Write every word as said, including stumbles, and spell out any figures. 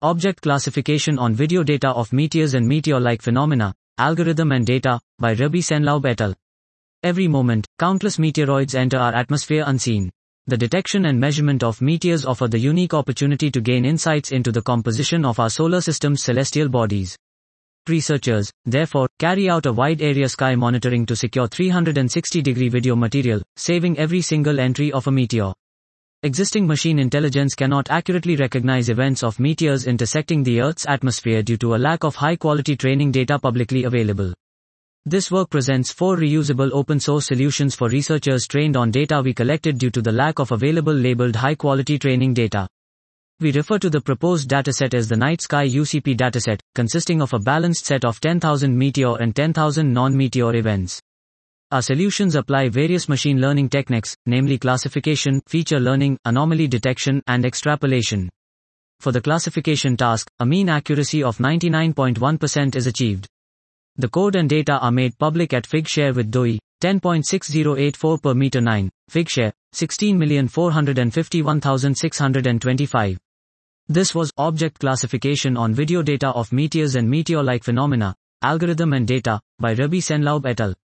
Object Classification on Video Data of Meteors and Meteor-like Phenomena, Algorithm and Data, by Rabbi Senlaub et al. Every moment, countless meteoroids enter our atmosphere unseen. The detection and measurement of meteors offer the unique opportunity to gain insights into the composition of our solar system's celestial bodies. Researchers, therefore, carry out a wide-area sky monitoring to secure three hundred sixty degree video material, saving every single entry of a meteor. Existing machine intelligence cannot accurately recognize events of meteors intersecting the Earth's atmosphere due to a lack of high-quality training data publicly available. This work presents four reusable open-source solutions for researchers trained on data we collected due to the lack of available labeled high-quality training data. We refer to the proposed dataset as the Night Sky U C P dataset, consisting of a balanced set of ten thousand meteor and ten thousand non-meteor events. Our solutions apply various machine learning techniques, namely classification, feature learning, anomaly detection, and extrapolation. For the classification task, a mean accuracy of ninety-nine point one percent is achieved. The code and data are made public at Figshare with D O I, ten point six zero eight four per meter nine, Figshare, sixteen million four hundred fifty-one thousand six hundred twenty-five. This was Object Classification on Video Data of Meteors and Meteor-like Phenomena, Algorithm and Data, by Rabbi Senlaub et al.